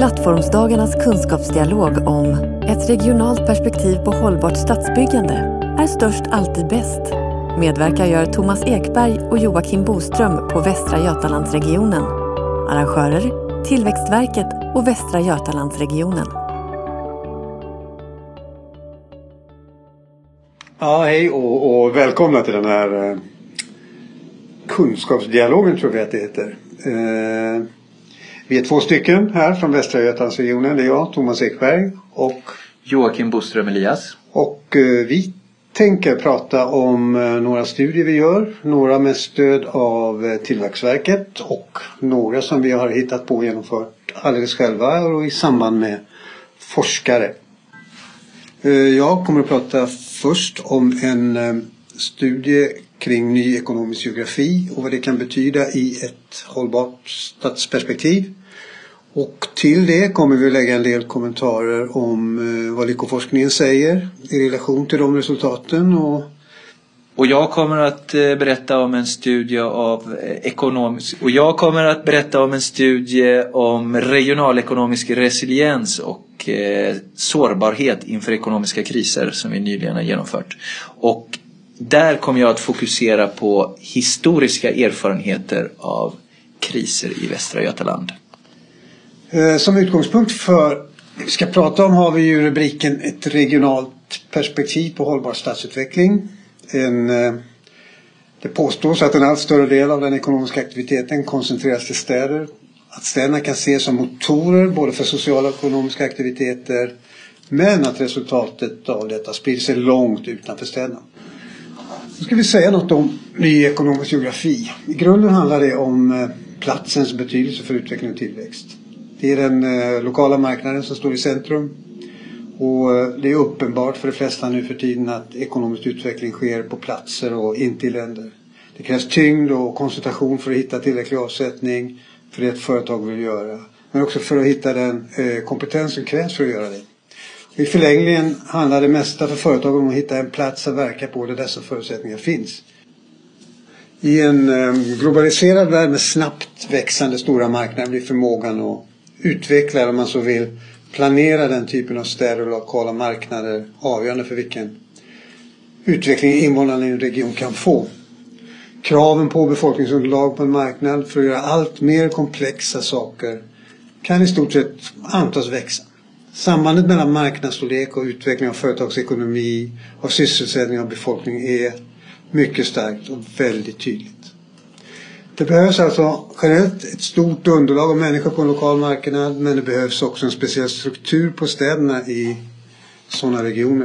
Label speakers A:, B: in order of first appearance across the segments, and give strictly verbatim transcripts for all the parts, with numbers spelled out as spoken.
A: Plattformsdagarnas kunskapsdialog om ett regionalt perspektiv på hållbart stadsbyggande är störst alltid bäst. Medverkar gör Thomas Ekberg och Joakim Boström på Västra Götalandsregionen. Arrangörer, Tillväxtverket och Västra Götalandsregionen.
B: Ja, hej och, och välkomna till den här eh, kunskapsdialogen, tror jag att det heter. Eh, vi är två stycken här från Västra Götalandsregionen. Det är jag, Thomas Ekberg, och
C: Joakim Boström Elias.
B: Och eh, vi tänker prata om eh, några studier vi gör. Några med stöd av eh, Tillväxtverket och några som vi har hittat på och genomfört alldeles själva och i samband med forskare. Eh, jag kommer att prata först om en eh, studie kring ny ekonomisk geografi och vad det kan betyda i ett hållbart stadsperspektiv. Och till det kommer vi lägga en del kommentarer om eh, vad lyckoforskningen säger i relation till de resultaten. Och,
C: och jag kommer att eh, berätta om en studie av eh, ekonomisk och jag kommer att berätta om en studie om regionalekonomisk resiliens och eh, sårbarhet inför ekonomiska kriser som vi nyligen har genomfört. Och där kommer jag att fokusera på historiska erfarenheter av kriser i Västra Götaland.
B: Som utgångspunkt för det vi ska prata om har vi ju rubriken ett regionalt perspektiv på hållbar stadsutveckling. En, det påstås att en allt större del av den ekonomiska aktiviteten koncentreras till städer. Att städerna kan ses som motorer både för sociala och ekonomiska aktiviteter. Men att resultatet av detta sprider sig långt utanför städerna. Nu ska vi säga något om ny ekonomisk geografi. I grunden handlar det om platsens betydelse för utveckling och tillväxt. Det är den eh, lokala marknaden som står i centrum och eh, det är uppenbart för de flesta nu för tiden att ekonomisk utveckling sker på platser och inte i länder. Det krävs tyngd och koncentration för att hitta tillräcklig avsättning för det ett företag vill göra. Men också för att hitta den eh, kompetens som krävs för att göra det. I förlängningen handlar det mesta för företag om att hitta en plats att verka på där dessa förutsättningar finns. I en eh, globaliserad värld med snabbt växande stora marknader blir förmågan att utveckla, om man så vill, planera den typen av städer och lokala marknader avgörande för vilken utveckling invånarna i en region kan få. Kraven på befolkningsunderlag på en marknad för att göra allt mer komplexa saker kan i stort sett antas växa. Sambandet mellan marknadsstorlek och utveckling av företagsekonomi och sysselsättning av befolkning är mycket starkt och väldigt tydligt. Det behövs alltså generellt ett stort underlag av människor på en lokal marknad, men det behövs också en speciell struktur på städerna i sådana regioner.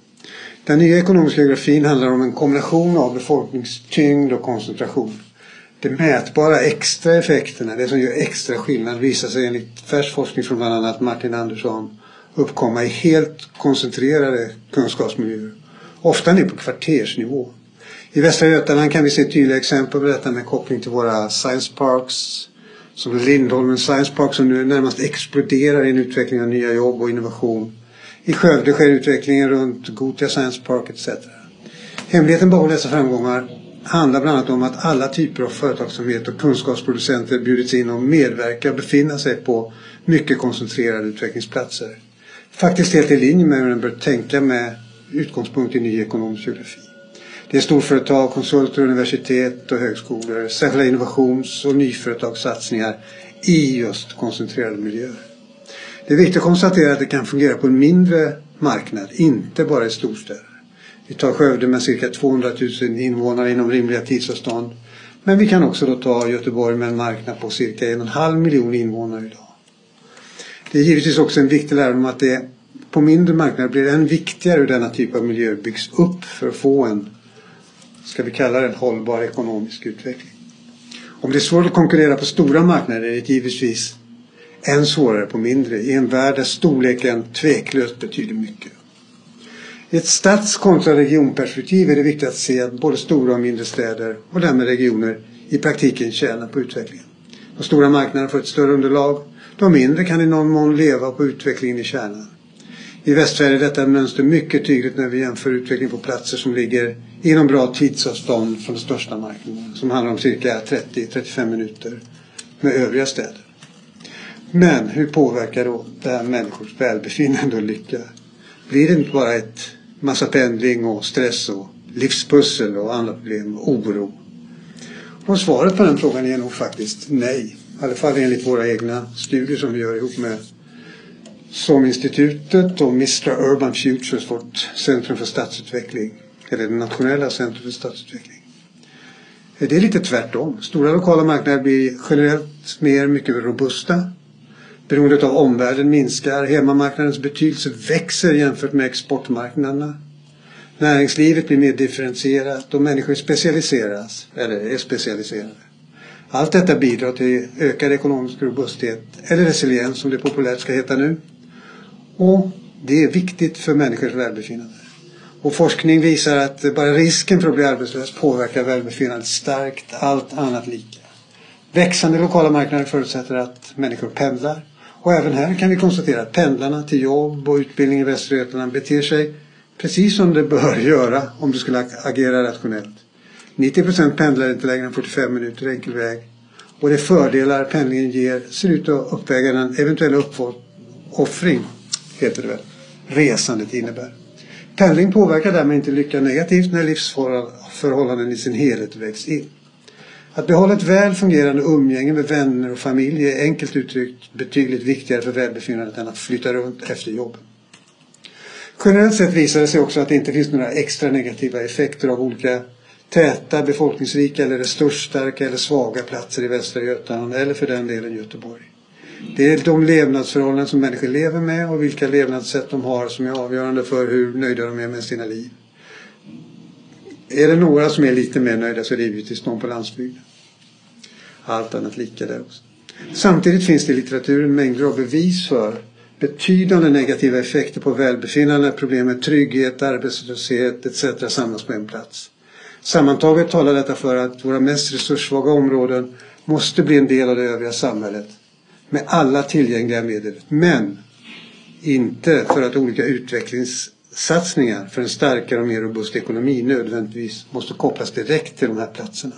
B: Den nya ekonomiska geografin handlar om en kombination av befolkningstyngd och koncentration. De mätbara extra effekterna, det som gör extra skillnad, visar sig enligt färsk forskning från bland annat Martin Andersson uppkomma i helt koncentrerade kunskapsmiljöer, ofta ner på kvartersnivå. I Västra Götaland kan vi se tydliga exempel på detta med koppling till våra science parks, som Lindholmen Science Park som nu närmast exploderar i en utveckling av nya jobb och innovation. I Skövde sker utvecklingen runt Gothia Science Park et cetera. Hemligheten bakom dessa framgångar handlar bland annat om att alla typer av företagsamhet och kunskapsproducenter bjudits in och medverkar och befinna sig på mycket koncentrerade utvecklingsplatser. Faktiskt helt i linje med hur man bör tänka med utgångspunkt i ny ekonomisk geografi. Det är storföretag, konsulter, universitet och högskolor, särskilda innovations- och nyföretagssatsningar i just koncentrerade miljöer. Det är viktigt att konstatera att det kan fungera på en mindre marknad, inte bara i storstäder. Vi tar Skövde med cirka tvåhundratusen invånare inom rimliga tidsavstånd. Men vi kan också då ta Göteborg med en marknad på cirka en och en halv miljon invånare idag. Det är givetvis också en viktig lärdom att det på mindre marknader blir än viktigare hur denna typ av miljö byggs upp för att få en, ska vi kalla det, en hållbar ekonomisk utveckling. Om det är svårt att konkurrera på stora marknader är det givetvis än svårare på mindre, i en värld där storleken tveklöst betyder mycket. I ett stads- kontra regionperspektiv är det viktigt att se att både stora och mindre städer och därmed regioner i praktiken tjänar på utvecklingen. De stora marknaderna får ett större underlag, de mindre kan i någon mån leva på utvecklingen i kärnan. I Västsverige är detta mönster mycket tydligt när vi jämför utveckling på platser som ligger inom bra tidsavstånd från de största marknaderna, som handlar om cirka trettio till trettiofem minuter med övriga städer. Men hur påverkar då det här människors välbefinnande och lycka? Blir det inte bara ett massa pendling och stress och livspussel och andra problem och oro? Och svaret på den frågan är nog faktiskt nej. I alla fall enligt våra egna studier som vi gör ihop med SOM-institutet och Mistra Urban Futures, vårt centrum för stadsutveckling, eller det nationella centrum för stadsutveckling. Det är lite tvärtom. Stora lokala marknader blir generellt mer mycket robusta. Beroendet av omvärlden minskar. Hemmamarknadens betydelse växer jämfört med exportmarknaderna. Näringslivet blir mer differentierat och människor specialiseras, eller är specialiserade. Allt detta bidrar till ökad ekonomisk robusthet, eller resiliens som det populärt ska heta nu. Och det är viktigt för människors välbefinnande. Och forskning visar att bara risken för att bli arbetslös påverkar välbefinnandet starkt, allt annat lika. Växande lokala marknader förutsätter att människor pendlar. Och även här kan vi konstatera att pendlarna till jobb och utbildning i Västra Götaland beter sig precis som det bör göra om du skulle agera rationellt. nittio procent pendlar inte längre än fyrtiofem minuter enkel väg. Och de fördelar pendlingen ger ser ut att uppväga den eventuella uppoffring, heter det väl, resandet innebär. Pendling påverkar därmed inte lyckan negativt när livsförhållanden i sin helhet vägs in. Att behålla ett väl fungerande umgänge med vänner och familj är enkelt uttryckt betydligt viktigare för välbefinnandet än att flytta runt efter jobb. Generellt sett visar det sig också att det inte finns några extra negativa effekter av olika täta, befolkningsrika eller resursstarka eller svaga platser i Västra Götaland eller för den delen Göteborg. Det är de levnadsförhållanden som människor lever med och vilka levnadssätt de har som är avgörande för hur nöjda de är med sina liv. Är det några som är lite mer nöjda så är det givetvis de på landsbygden. Allt annat lika där också. Samtidigt finns det i litteraturen mängder av bevis för betydande negativa effekter på välbefinnande när problem med trygghet, arbetslöshet et cetera samlas på en plats. Sammantaget talar detta för att våra mest resurssvaga områden måste bli en del av det övriga samhället med alla tillgängliga medel. Men inte för att olika utvecklingssatsningar för en starkare och mer robust ekonomi nödvändigtvis måste kopplas direkt till de här platserna.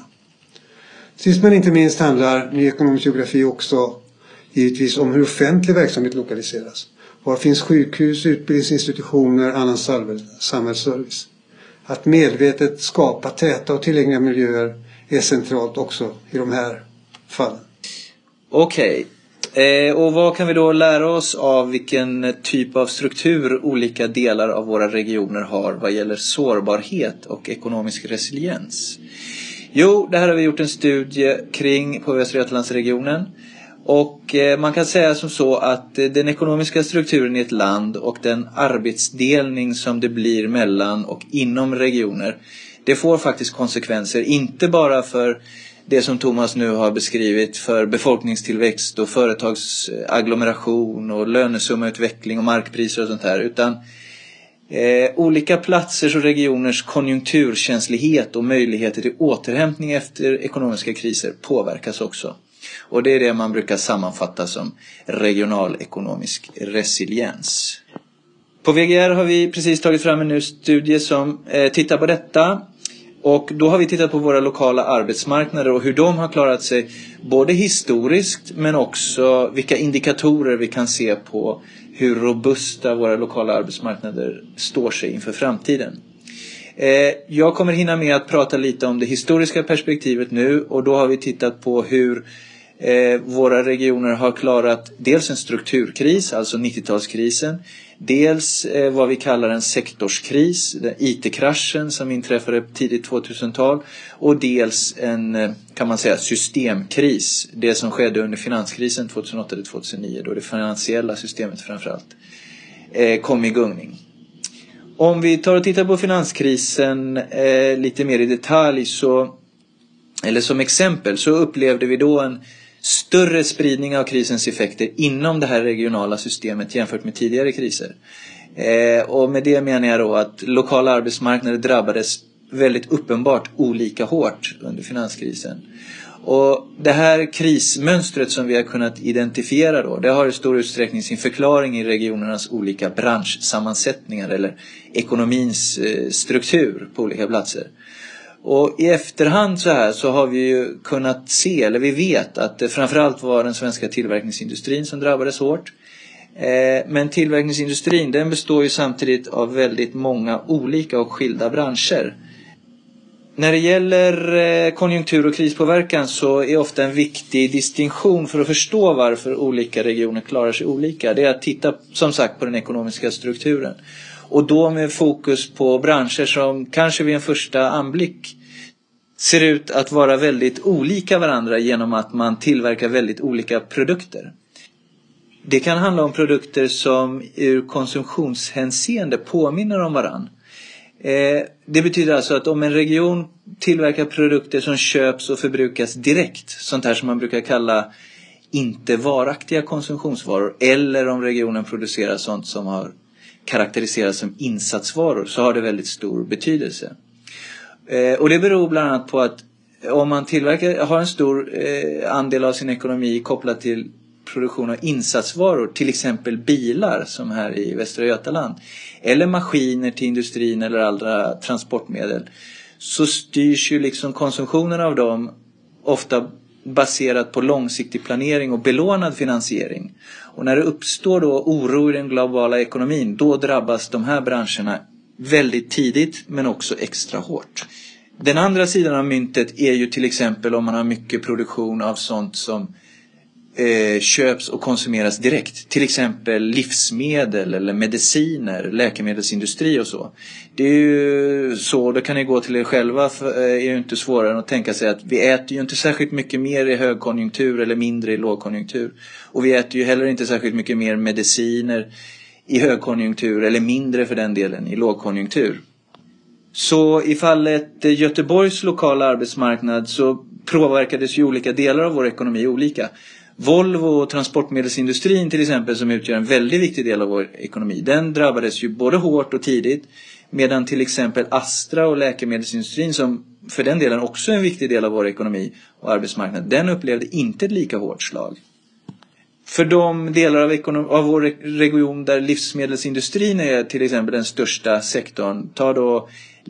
B: Sist men inte minst handlar ny ekonomisk geografi också givetvis om hur offentlig verksamhet lokaliseras. Var finns sjukhus, utbildningsinstitutioner, annan samhällsservice? Att medvetet skapa täta och tillgängliga miljöer är centralt också i de här fallen.
C: Okej, eh, och vad kan vi då lära oss av vilken typ av struktur olika delar av våra regioner har vad gäller sårbarhet och ekonomisk resiliens? Jo, det här har vi gjort en studie kring på Västra Götalandsregionen. Och man kan säga som så att den ekonomiska strukturen i ett land och den arbetsdelning som det blir mellan och inom regioner, det får faktiskt konsekvenser inte bara för det som Thomas nu har beskrivit för befolkningstillväxt och företagsagglomeration och lönesummautveckling och markpriser och sånt här, utan eh, olika platsers och regioners konjunkturkänslighet och möjligheter till återhämtning efter ekonomiska kriser påverkas också. Och det är det man brukar sammanfatta som regionalekonomisk resiliens. På V G R har vi precis tagit fram en ny studie som eh, tittar på detta. Och då har vi tittat på våra lokala arbetsmarknader och hur de har klarat sig både historiskt men också vilka indikatorer vi kan se på hur robusta våra lokala arbetsmarknader står sig inför framtiden. Eh, jag kommer hinna med att prata lite om det historiska perspektivet nu, och då har vi tittat på hur Eh, våra regioner har klarat dels en strukturkris, alltså nittiotalskrisen, dels eh, vad vi kallar en sektorskris, den I T-kraschen som inträffade tidigt tvåtusental, och dels en, eh, kan man säga, systemkris, det som skedde under finanskrisen tjugohundraåtta till tjugohundranio, då det finansiella systemet framförallt eh, kom i gungning. Om vi tar och tittar på finanskrisen eh, lite mer i detalj, så, eller som exempel, så upplevde vi då en större spridning av krisens effekter inom det här regionala systemet jämfört med tidigare kriser. Eh, och med det menar jag då att lokala arbetsmarknader drabbades väldigt uppenbart olika hårt under finanskrisen. Och det här krismönstret som vi har kunnat identifiera då, det har i stor utsträckning sin förklaring i regionernas olika branschsammansättningar eller ekonomins eh, struktur på olika platser. Och i efterhand så här så har vi ju kunnat se, eller vi vet att det framförallt var den svenska tillverkningsindustrin som drabbades hårt. Men tillverkningsindustrin, den består ju samtidigt av väldigt många olika och skilda branscher. När det gäller konjunktur- och krispåverkan så är ofta en viktig distinktion för att förstå varför olika regioner klarar sig olika. Det är att titta som sagt på den ekonomiska strukturen. Och då med fokus på branscher som kanske vid en första anblick ser ut att vara väldigt olika varandra genom att man tillverkar väldigt olika produkter. Det kan handla om produkter som ur konsumtionshänseende påminner om varann. Eh, det betyder alltså att om en region tillverkar produkter som köps och förbrukas direkt, sånt här som man brukar kalla inte varaktiga konsumtionsvaror, eller om regionen producerar sånt som har karaktäriseras som insatsvaror, så har det väldigt stor betydelse. Eh, och det beror bland annat på att om man tillverkar, har en stor eh, andel av sin ekonomi kopplad till produktion av insatsvaror, till exempel bilar som här i Västra Götaland, eller maskiner till industrin eller andra transportmedel, så styrs ju liksom konsumtionen av dem ofta baserat på långsiktig planering och belånad finansiering. Och när det uppstår då oro i den globala ekonomin, då drabbas de här branscherna väldigt tidigt men också extra hårt. Den andra sidan av myntet är ju till exempel om man har mycket produktion av sånt som eh, köps och konsumeras direkt. Till exempel livsmedel eller mediciner, läkemedelsindustri och så. Det är ju så, då kan ni gå till er själva, för det är ju inte svårare än att tänka sig att vi äter ju inte särskilt mycket mer i högkonjunktur eller mindre i lågkonjunktur. Och vi äter ju heller inte särskilt mycket mer mediciner i högkonjunktur eller mindre för den delen i lågkonjunktur. Så i fallet Göteborgs lokala arbetsmarknad så påverkades ju olika delar av vår ekonomi olika. Volvo och transportmedelsindustrin till exempel, som utgör en väldigt viktig del av vår ekonomi, den drabbades ju både hårt och tidigt, medan till exempel Astra och läkemedelsindustrin, som för den delen också är en viktig del av vår ekonomi och arbetsmarknad, den upplevde inte ett lika hårt slag. För de delar av, ekonom- av vår region där livsmedelsindustrin är till exempel den största sektorn, ta då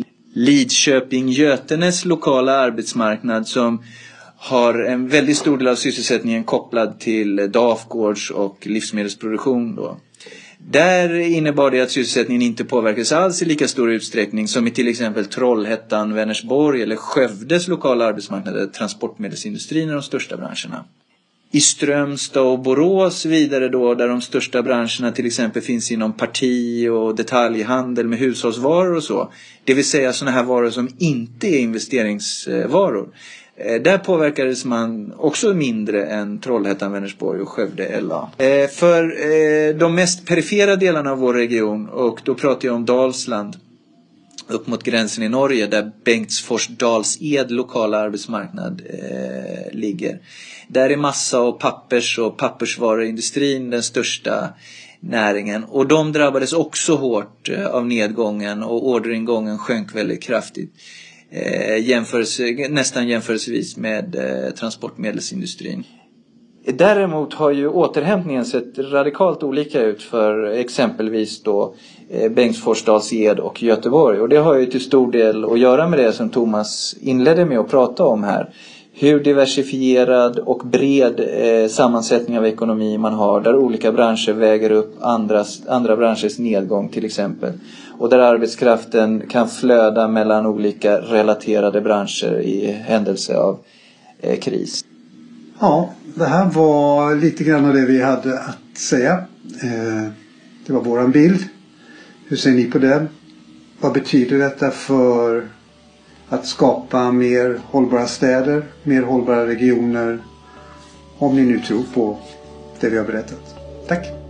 C: Lidköping-Götenes lokala arbetsmarknad, som har en väldigt stor del av sysselsättningen kopplad till Dafgårds och livsmedelsproduktion då. Där innebar det att sysselsättningen inte påverkas alls i lika stor utsträckning som i till exempel Trollhättan, Vänersborg eller Skövdes lokala arbetsmarknad, där transportmedelsindustrin är de största branscherna. I Strömstad och Borås vidare då, där de största branscherna till exempel finns inom parti- och detaljhandel med hushållsvaror och så. Det vill säga sådana här varor som inte är investeringsvaror. Där påverkades man också mindre än Trollhättan, Vänersborg och Skövde L A. För de mest perifera delarna av vår region, och då pratar jag om Dalsland upp mot gränsen i Norge, där Bengtsfors Dals-Ed lokala arbetsmarknad eh, ligger. Där är massa- och pappers- och pappersvaruindustrin den största näringen. Och de drabbades också hårt eh, av nedgången, och orderingången sjönk väldigt kraftigt. Eh, jämförelse, nästan jämförelsevis med eh, transportmedelsindustrin. Däremot har ju återhämtningen sett radikalt olika ut för exempelvis då eh, Bengtsfors, Dals-Ed och Göteborg. Och det har ju till stor del att göra med det som Thomas inledde med att prata om här. Hur diversifierad och bred eh, sammansättning av ekonomi man har, där olika branscher väger upp andras, andra branschers nedgång till exempel. Och där arbetskraften kan flöda mellan olika relaterade branscher i händelse av eh, kris.
B: Ja, det här var lite grann av det vi hade att säga. Eh, det var våran bild. Hur ser ni på det? Vad betyder detta för att skapa mer hållbara städer, mer hållbara regioner? Om ni nu tror på det vi har berättat. Tack!